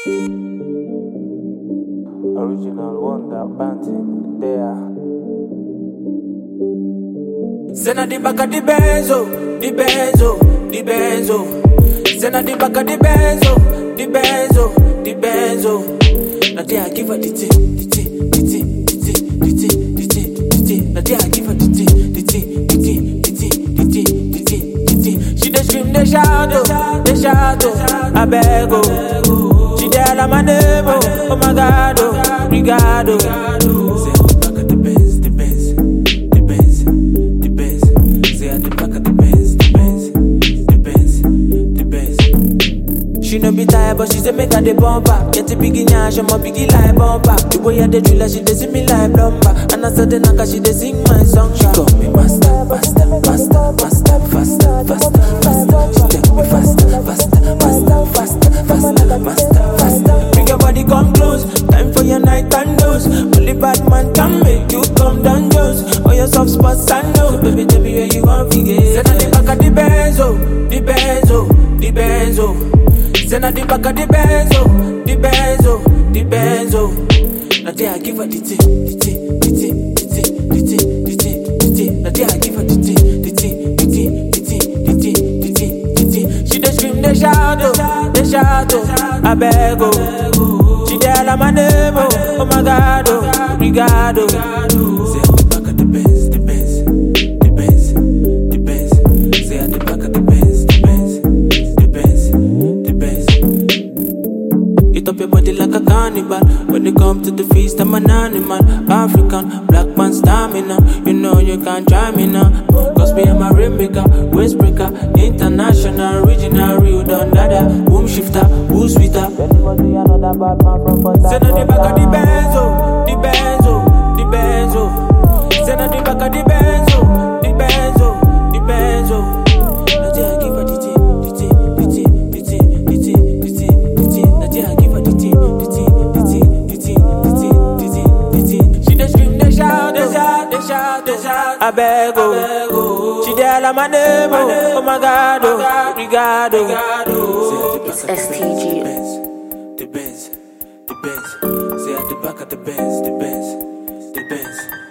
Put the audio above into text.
Original wonder banting there. Sena di baka di benzo, di benzo, di benzo. Sena di baka di benzo, di benzo, di benzo. Na dia I give her the tea, the tea, the tea, the tea, the tea, the tea, the tea. Na dia I give her the tea, the tea, the tea, the tea, the tea, the tea, the tea. She dey scream, dey shout, I beg oh. She dey holla my name, oh my God, oh, obrigado. Say I the back of the Benz, the Benz, the Benz, the Benz. Say I the back of the Benz, the Benz, the Benz, the Benz. She no be tired, but she say make her the bumper. Get a biggie nyash, I'm a biggie like bumper. The way I dey drill her, she dey see me like plumber. And I said the naka, she dey sing my song. She call me master, master, master, master, faster, faster, faster. She take me faster, faster, faster, faster, faster, faster, faster. Bring your body come close, time for your night and dose. Only bad man can make you come down Jones. All your soft spots I know, baby tell me where you want to get. Send her the back of the benzo, the benzo, the benzo. Send her the back of the benzo, the benzo, the benzo. Now there I give her the tea, the tea, the tea, the tea, the tea, the tea, the tea. Now there I give her the tea, the tea, the tea, the tea, the tea, the tea, the tea. She dey scream, dey shout, I beg oh. She dey holla my name, oh my God, oh, obrigado. Say at the back of the Benz, the Benz, the Benz, the Benz. Say at the back of the Benz, the Benz, the Benz, the Benz. Eat up your body like a cannibal. When it come to the feast, I'm an animal. African, black man stamina. You know you can't try me now. Cause me I'm a rainmaker, waist breaker, international, original, real done dada. Boom shifter, who's sweeter? Send her the back of the benzo, the benzo, the benzo. Send her the back of the benzo, the benzo, the benzo. Now there I give her the tea, the tea, the tea, the tea, the tea, the tea, the tea. Now there I give her the tea, the tea, the tea, the tea, the tea, the tea, the tea. She dey scream, dey shout, dey shout, dey shout, dey shout. I beg oh. She dey holla my name, oh my God, oh, obrigado. It's STG. The Benz, the Benz. Say at the back of the Benz, the Benz, the Benz.